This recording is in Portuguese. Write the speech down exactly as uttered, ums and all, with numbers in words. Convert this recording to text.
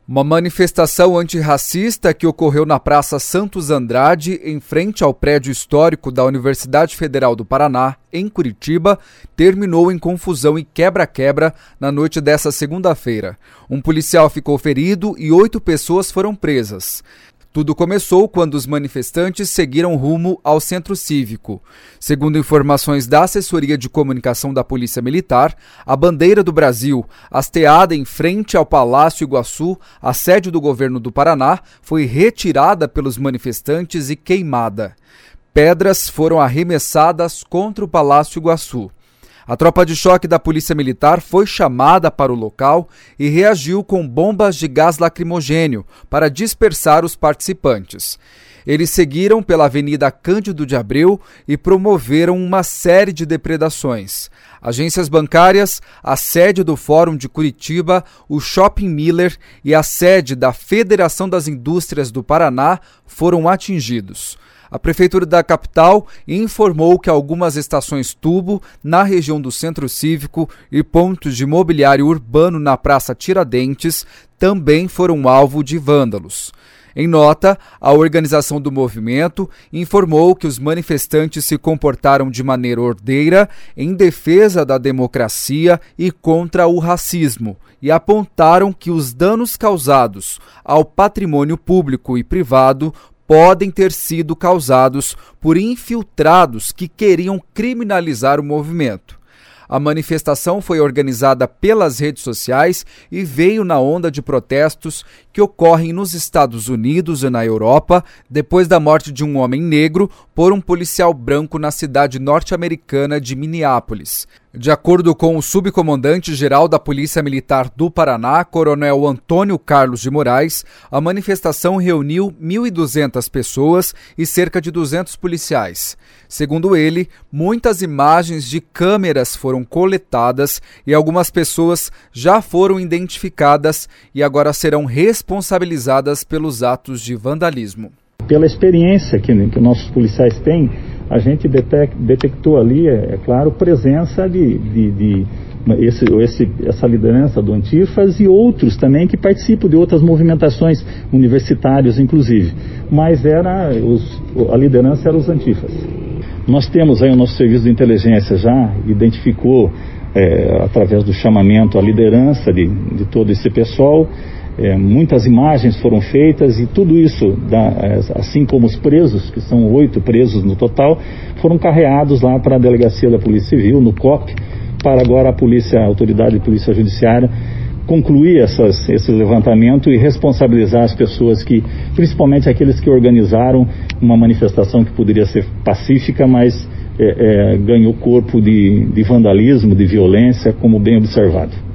Uma manifestação antirracista que ocorreu na Praça Santos Andrade, em frente ao prédio histórico da Universidade Federal do Paraná, em Curitiba, terminou em confusão e quebra-quebra na noite desta segunda-feira. Um policial ficou ferido e oito pessoas foram presas. Tudo começou quando os manifestantes seguiram rumo ao Centro Cívico. Segundo informações da Assessoria de Comunicação da Polícia Militar, a bandeira do Brasil, hasteada em frente ao Palácio Iguaçu, a sede do governo do Paraná, foi retirada pelos manifestantes e queimada. Pedras foram arremessadas contra o Palácio Iguaçu. A tropa de choque da Polícia Militar foi chamada para o local e reagiu com bombas de gás lacrimogênio para dispersar os participantes. Eles seguiram pela Avenida Cândido de Abreu e promoveram uma série de depredações. Agências bancárias, a sede do Fórum de Curitiba, o Shopping Miller e a sede da Federação das Indústrias do Paraná foram atingidos. A Prefeitura da capital informou que algumas estações tubo na região do Centro Cívico e pontos de mobiliário urbano na Praça Tiradentes também foram alvo de vândalos. Em nota, a organização do movimento informou que os manifestantes se comportaram de maneira ordeira em defesa da democracia e contra o racismo e apontaram que os danos causados ao patrimônio público e privado podem ter sido causados por infiltrados que queriam criminalizar o movimento. A manifestação foi organizada pelas redes sociais e veio na onda de protestos que ocorrem nos Estados Unidos e na Europa depois da morte de um homem negro por um policial branco na cidade norte-americana de Minneapolis. De acordo com o subcomandante-geral da Polícia Militar do Paraná, Coronel Antônio Carlos de Moraes, a manifestação reuniu mil e duzentas pessoas e cerca de duzentos policiais. Segundo ele, muitas imagens de câmeras foram coletadas e algumas pessoas já foram identificadas e agora serão responsabilizadas pelos atos de vandalismo. Pela experiência que, que nossos policiais têm, a gente detec, detectou ali, é, é claro, presença de, de, de esse, esse, essa liderança do Antifas e outros também que participam de outras movimentações, universitários inclusive, mas era os, a liderança era os Antifas. Nós temos aí o nosso serviço de inteligência já identificou, é, através do chamamento, a liderança de, de todo esse pessoal. É, muitas imagens foram feitas e tudo isso, assim como os presos, que são oito presos no total, foram carreados lá para a delegacia da Polícia Civil, no C O P, para agora a polícia, a autoridade de polícia judiciária concluir essas, esse levantamento e responsabilizar as pessoas que, principalmente aqueles que organizaram uma manifestação que poderia ser pacífica, mas é, é, ganhou corpo de, de vandalismo, de violência, como bem observado.